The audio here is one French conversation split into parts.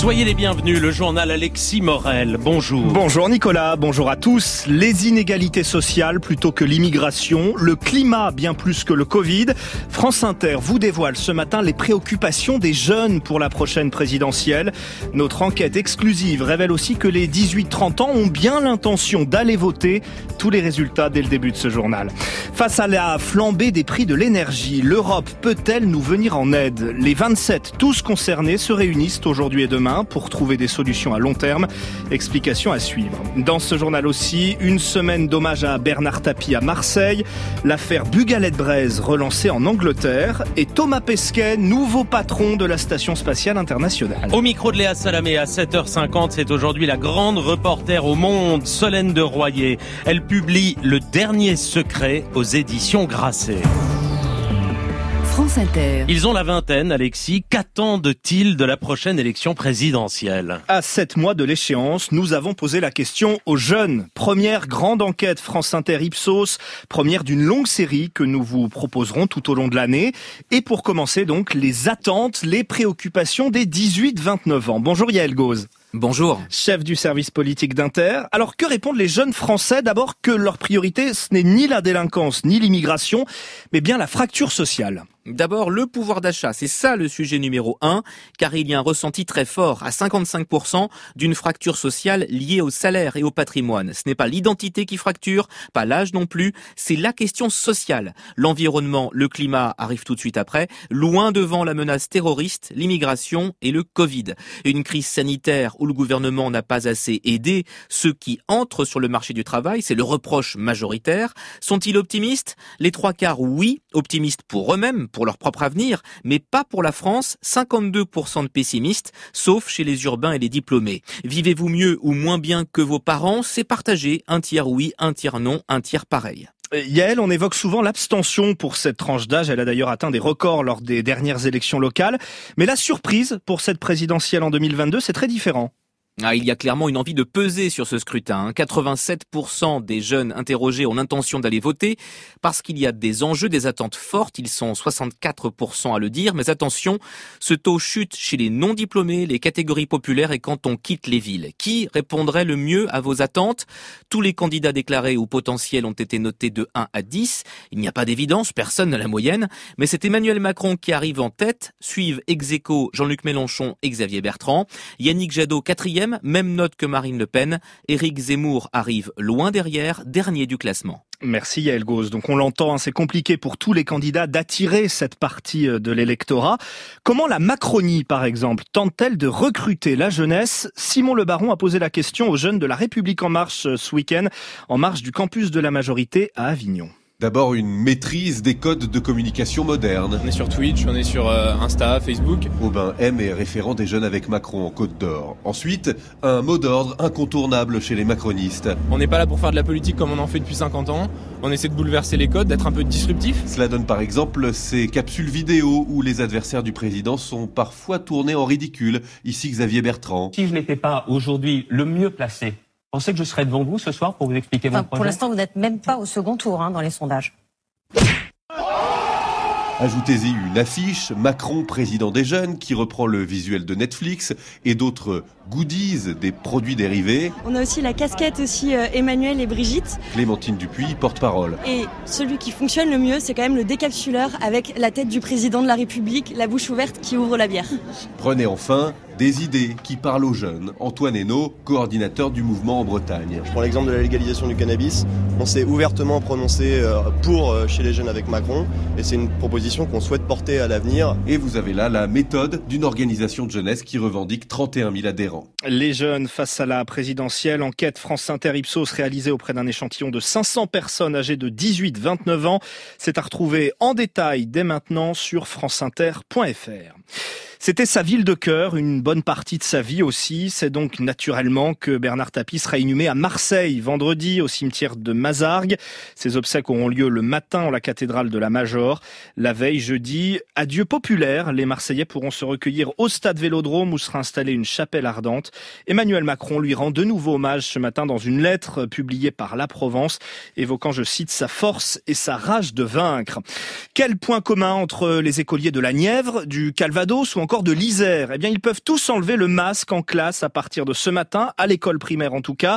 Soyez les bienvenus, le journal Alexis Morel. Bonjour. Bonjour Nicolas, bonjour à tous. Les inégalités sociales plutôt que l'immigration, le climat bien plus que le Covid. France Inter vous dévoile ce matin les préoccupations des jeunes pour la prochaine présidentielle. Notre enquête exclusive révèle aussi que les 18-30 ans ont bien l'intention d'aller voter. Tous les résultats dès le début de ce journal. Face à la flambée des prix de l'énergie, l'Europe peut-elle nous venir en aide ? Les 27, tous concernés, se réunissent aujourd'hui et demain pour trouver des solutions à long terme. Explication à suivre. Dans ce journal aussi, une semaine d'hommage à Bernard Tapie à Marseille, l'affaire Bugalette-Braise relancée en Angleterre et Thomas Pesquet, nouveau patron de la Station Spatiale Internationale. Au micro de Léa Salamé à 7h50, c'est aujourd'hui la grande reporter au Monde, Solène de Royer. Elle publie Le Dernier Secret aux éditions Grasset. France Inter. Ils ont la vingtaine, Alexis. Qu'attendent-ils de la prochaine élection présidentielle ? À 7 mois de l'échéance, nous avons posé la question aux jeunes. Première grande enquête France Inter Ipsos, première d'une longue série que nous vous proposerons tout au long de l'année. Et pour commencer donc, les attentes, les préoccupations des 18-29 ans. Bonjour Yael Gauze. Bonjour. Chef du service politique d'Inter. Alors que répondent les jeunes Français ? D'abord que leur priorité, ce n'est ni la délinquance ni l'immigration, mais bien la fracture sociale. D'abord, le pouvoir d'achat, c'est ça le sujet numéro 1, car il y a un ressenti très fort, à 55%, d'une fracture sociale liée au salaire et au patrimoine. Ce n'est pas l'identité qui fracture, pas l'âge non plus, c'est la question sociale. L'environnement, le climat arrive tout de suite après, loin devant la menace terroriste, l'immigration et le Covid. Une crise sanitaire où le gouvernement n'a pas assez aidé ceux qui entrent sur le marché du travail, c'est le reproche majoritaire. Sont-ils optimistes ? Les 3/4 oui, optimistes pour eux-mêmes, pour leur propre avenir, mais pas pour la France, 52% de pessimistes, sauf chez les urbains et les diplômés. Vivez-vous mieux ou moins bien que vos parents ? C'est partagé, un tiers oui, un tiers non, un tiers pareil. Yael, on évoque souvent l'abstention pour cette tranche d'âge. Elle a d'ailleurs atteint des records lors des dernières élections locales. Mais la surprise pour cette présidentielle en 2022, c'est très différent. Il y a clairement une envie de peser sur ce scrutin. 87% des jeunes interrogés ont l'intention d'aller voter parce qu'il y a des enjeux, des attentes fortes. Ils sont 64% à le dire. Mais attention, ce taux chute chez les non-diplômés, les catégories populaires et quand on quitte les villes. Qui répondrait le mieux à vos attentes ? Tous les candidats déclarés ou potentiels ont été notés de 1 à 10. Il n'y a pas d'évidence, personne n'a la moyenne. Mais c'est Emmanuel Macron qui arrive en tête. Suivent ex aequo Jean-Luc Mélenchon et Xavier Bertrand. Yannick Jadot, 4e. Même note que Marine Le Pen. Éric Zemmour arrive loin derrière, dernier du classement. Merci Yael Gauze. Donc on l'entend, c'est compliqué pour tous les candidats d'attirer cette partie de l'électorat. Comment la Macronie, par exemple, tente-t-elle de recruter la jeunesse ? Simon Le Baron a posé la question aux jeunes de La République En Marche ce week-end, en marge du campus de la majorité à Avignon. D'abord, une maîtrise des codes de communication modernes. On est sur Twitch, on est sur Insta, Facebook. Aubin M est référent des jeunes avec Macron en Côte d'Or. Ensuite, un mot d'ordre incontournable chez les macronistes. On n'est pas là pour faire de la politique comme on en fait depuis 50 ans. On essaie de bouleverser les codes, d'être un peu disruptif. Cela donne par exemple ces capsules vidéo où les adversaires du président sont parfois tournés en ridicule. Ici Xavier Bertrand. Si je n'étais pas aujourd'hui le mieux placé, pensez que je serai devant vous ce soir pour vous expliquer mon projet ? Pour l'instant, vous n'êtes même pas au second tour dans les sondages. Ajoutez-y une affiche, Macron président des jeunes, qui reprend le visuel de Netflix et d'autres goodies, des produits dérivés. On a aussi la casquette Emmanuel et Brigitte. Clémentine Dupuis, porte-parole. Et celui qui fonctionne le mieux, c'est quand même le décapsuleur avec la tête du président de la République, la bouche ouverte qui ouvre la bière. Prenez enfin des idées qui parlent aux jeunes. Antoine Hainaut, coordinateur du mouvement en Bretagne. Je prends l'exemple de la légalisation du cannabis. On s'est ouvertement prononcé pour chez les jeunes avec Macron et c'est une proposition qu'on souhaite porter à l'avenir. Et vous avez là la méthode d'une organisation de jeunesse qui revendique 31 000 adhérents. Les jeunes face à la présidentielle, enquête France Inter Ipsos réalisée auprès d'un échantillon de 500 personnes âgées de 18-29 ans. C'est à retrouver en détail dès maintenant sur franceinter.fr. C'était sa ville de cœur, une bonne partie de sa vie aussi. C'est donc naturellement que Bernard Tapie sera inhumé à Marseille vendredi au cimetière de Mazargues. Ses obsèques auront lieu le matin en la cathédrale de la Major. La veille, jeudi, adieu populaire. Les Marseillais pourront se recueillir au stade Vélodrome où sera installée une chapelle ardente. Emmanuel Macron lui rend de nouveau hommage ce matin dans une lettre publiée par La Provence, évoquant, je cite, sa force et sa rage de vaincre. Quel point commun entre les écoliers de la Nièvre, du Calvados ou encore encore de l'Isère. Eh bien, ils peuvent tous enlever le masque en classe à partir de ce matin, à l'école primaire en tout cas.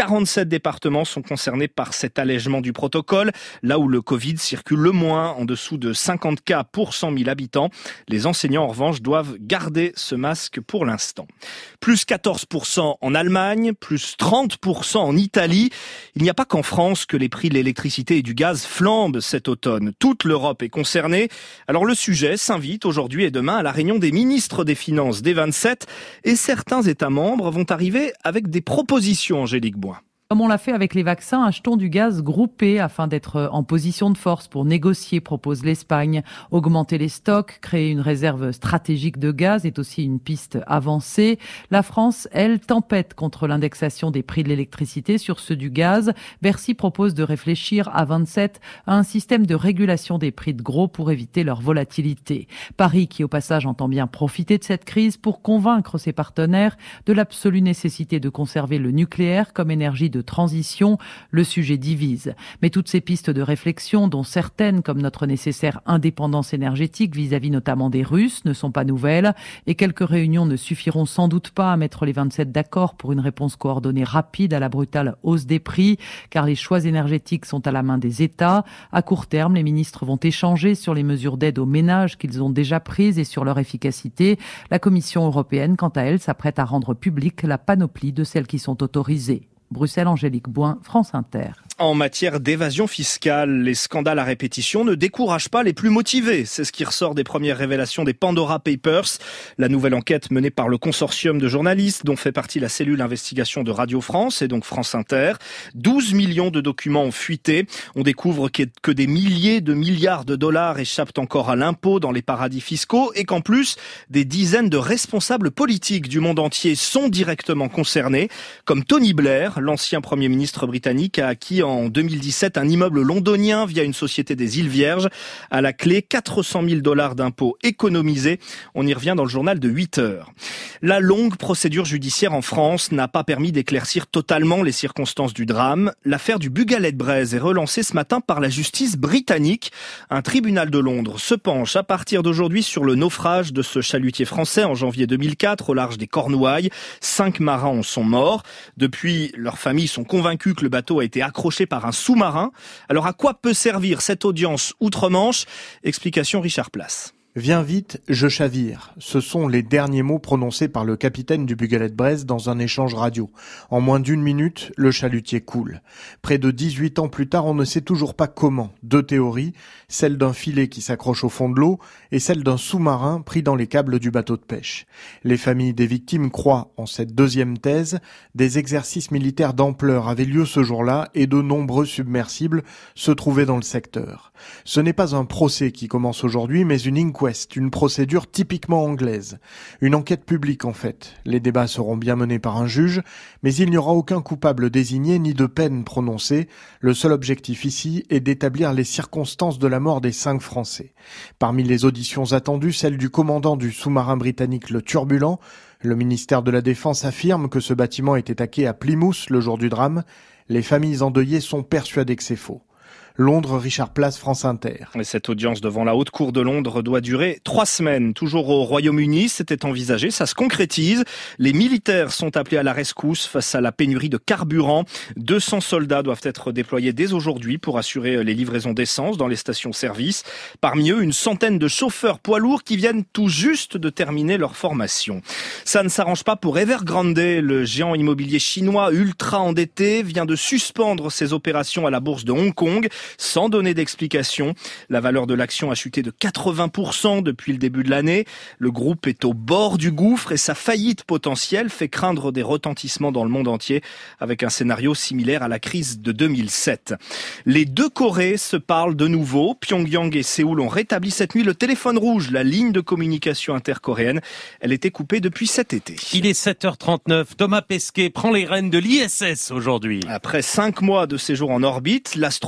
47 départements sont concernés par cet allègement du protocole, là où le Covid circule le moins, en dessous de 50 cas pour 100 000 habitants. Les enseignants, en revanche, doivent garder ce masque pour l'instant. Plus 14% en Allemagne, plus 30% en Italie. Il n'y a pas qu'en France que les prix de l'électricité et du gaz flambent cet automne. Toute l'Europe est concernée. Alors le sujet s'invite aujourd'hui et demain à la réunion des ministres des Finances des 27 et certains États membres vont arriver avec des propositions, Angélique Boin. Comme on l'a fait avec les vaccins, achetons du gaz groupé afin d'être en position de force pour négocier, propose l'Espagne. Augmenter les stocks, créer une réserve stratégique de gaz est aussi une piste avancée. La France, elle, tempête contre l'indexation des prix de l'électricité sur ceux du gaz. Bercy propose de réfléchir à 27 à un système de régulation des prix de gros pour éviter leur volatilité. Paris, qui au passage entend bien profiter de cette crise pour convaincre ses partenaires de l'absolue nécessité de conserver le nucléaire comme énergie de transition, le sujet divise. Mais toutes ces pistes de réflexion, dont certaines comme notre nécessaire indépendance énergétique vis-à-vis notamment des Russes, ne sont pas nouvelles et quelques réunions ne suffiront sans doute pas à mettre les 27 d'accord pour une réponse coordonnée rapide à la brutale hausse des prix, car les choix énergétiques sont à la main des États. À court terme, les ministres vont échanger sur les mesures d'aide aux ménages qu'ils ont déjà prises et sur leur efficacité. La Commission européenne, quant à elle, s'apprête à rendre publique la panoplie de celles qui sont autorisées. Bruxelles, Angélique Boin, France Inter. En matière d'évasion fiscale, les scandales à répétition ne découragent pas les plus motivés. C'est ce qui ressort des premières révélations des Pandora Papers. La nouvelle enquête menée par le consortium de journalistes dont fait partie la cellule investigation de Radio France et donc France Inter. 12 millions de documents ont fuité. On découvre que des milliers de milliards de dollars échappent encore à l'impôt dans les paradis fiscaux et qu'en plus, des dizaines de responsables politiques du monde entier sont directement concernés, comme Tony Blair, l'ancien Premier ministre britannique, a acquis en 2017 un immeuble londonien via une société des îles Vierges. À la clé, 400 000 $ d'impôts économisés. On y revient dans le journal de 8 heures. La longue procédure judiciaire en France n'a pas permis d'éclaircir totalement les circonstances du drame. L'affaire du Bugalet-Braise est relancée ce matin par la justice britannique. Un tribunal de Londres se penche à partir d'aujourd'hui sur le naufrage de ce chalutier français en janvier 2004 au large des Cornouailles. 5 marins en sont morts. Depuis, leurs familles sont convaincues que le bateau a été accroché par un sous-marin. Alors à quoi peut servir cette audience outre-Manche ? Explication Richard Place. Viens vite, je chavire. Ce sont les derniers mots prononcés par le capitaine du Bugalet-Braise dans un échange radio. En moins d'1 minute, le chalutier coule. Près de 18 ans plus tard, on ne sait toujours pas comment. 2 théories, celle d'un filet qui s'accroche au fond de l'eau et celle d'un sous-marin pris dans les câbles du bateau de pêche. Les familles des victimes croient en cette deuxième thèse. Des exercices militaires d'ampleur avaient lieu ce jour-là et de nombreux submersibles se trouvaient dans le secteur. Ce n'est pas un procès qui commence aujourd'hui, mais une inquest, une procédure typiquement anglaise. Une enquête publique en fait. Les débats seront bien menés par un juge, mais il n'y aura aucun coupable désigné ni de peine prononcée. Le seul objectif ici est d'établir les circonstances de la mort des 5 Français. Parmi les auditions attendues, celle du commandant du sous-marin britannique le Turbulent. Le ministère de la Défense affirme que ce bâtiment était attaqué à Plymouth le jour du drame. Les familles endeuillées sont persuadées que c'est faux. Londres, Richard Place, France Inter. Et cette audience devant la Haute Cour de Londres doit durer 3 semaines. Toujours au Royaume-Uni, c'était envisagé, ça se concrétise. Les militaires sont appelés à la rescousse face à la pénurie de carburant. 200 soldats doivent être déployés dès aujourd'hui pour assurer les livraisons d'essence dans les stations-service. Parmi eux, une centaine de chauffeurs poids lourds qui viennent tout juste de terminer leur formation. Ça ne s'arrange pas pour Evergrande. Le géant immobilier chinois ultra endetté vient de suspendre ses opérations à la bourse de Hong Kong. Sans donner d'explication. La valeur de l'action a chuté de 80% depuis le début de l'année. Le groupe est au bord du gouffre et sa faillite potentielle fait craindre des retentissements dans le monde entier avec un scénario similaire à la crise de 2007. Les 2 Corées se parlent de nouveau. Pyongyang et Séoul ont rétabli cette nuit le téléphone rouge, la ligne de communication intercoréenne. Elle était coupée depuis cet été. Il est 7h39. Thomas Pesquet prend les rênes de l'ISS aujourd'hui. Après 5 mois de séjour en orbite, l'astronaute devient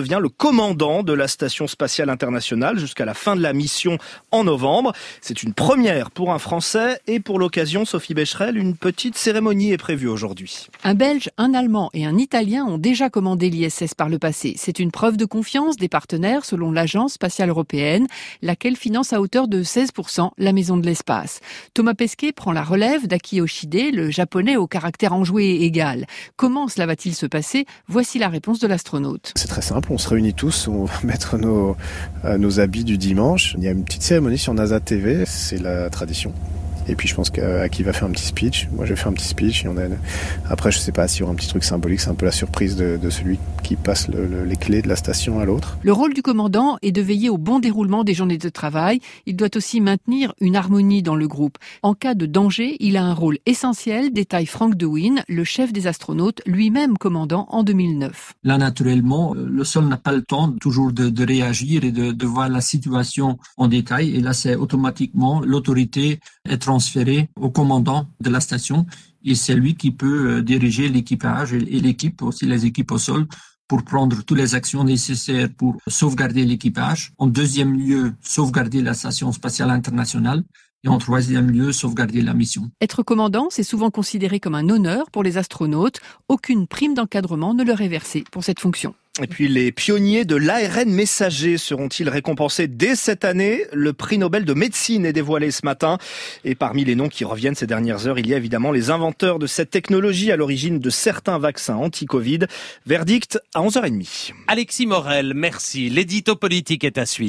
devient le commandant de la Station spatiale internationale jusqu'à la fin de la mission en novembre. C'est une première pour un Français et pour l'occasion, Sophie Becherel, une petite cérémonie est prévue aujourd'hui. Un Belge, un Allemand et un Italien ont déjà commandé l'ISS par le passé. C'est une preuve de confiance des partenaires selon l'Agence spatiale européenne, laquelle finance à hauteur de 16% la maison de l'espace. Thomas Pesquet prend la relève d'Aki Yoshide, le japonais au caractère enjoué et égal. Comment cela va-t-il se passer ? Voici la réponse de l'astronaute. C'est très simple, on se réunit tous, on va mettre nos habits du dimanche. Il y a une petite cérémonie sur NASA TV, c'est la tradition. Et puis je pense qu'Aki va faire un petit speech. Moi je vais faire un petit speech. Après je sais pas s'il y aura un petit truc symbolique. C'est un peu la surprise de celui qui passe les clés de la station à l'autre. Le rôle du commandant est de veiller au bon déroulement des journées de travail. Il doit aussi maintenir une harmonie dans le groupe. En cas de danger, il a un rôle essentiel, détaille Frank DeWin, le chef des astronautes, lui-même commandant en 2009. Là naturellement, le sol n'a pas le temps toujours de réagir et de voir la situation en détail. Et là c'est automatiquement l'autorité est transféré au commandant de la station et c'est lui qui peut diriger l'équipage et l'équipe, aussi les équipes au sol, pour prendre toutes les actions nécessaires pour sauvegarder l'équipage. En deuxième lieu, sauvegarder la station spatiale internationale. Et en troisième lieu, sauvegarder la mission. Être commandant, c'est souvent considéré comme un honneur pour les astronautes. Aucune prime d'encadrement ne leur est versée pour cette fonction. Et puis les pionniers de l'ARN messager seront-ils récompensés dès cette année ? Le prix Nobel de médecine est dévoilé ce matin. Et parmi les noms qui reviennent ces dernières heures, il y a évidemment les inventeurs de cette technologie à l'origine de certains vaccins anti-Covid. Verdict à 11h30. Alexis Morel, merci. L'édito politique est à suivre.